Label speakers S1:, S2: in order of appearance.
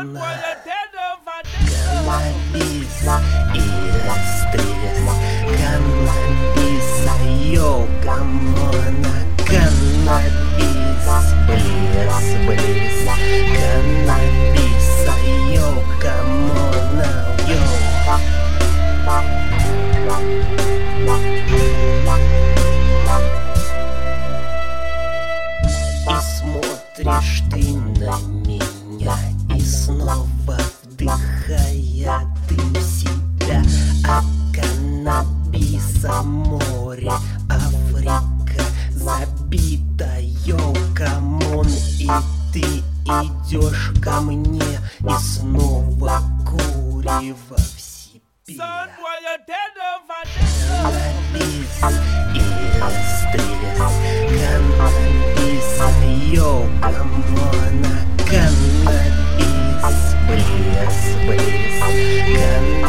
S1: стресс, каннабиса, йога, мона, каннабис, блеск, каннабиса, йога, мона, И смотришь ты на меня, и снова вдыхая дым себя от каннабиса море, Африка забита, камон, и ты идешь ко мне, и снова курево в себе. Каннабис и стресс, каннабиса, йога, мона, каннабис, блеск, каннабис.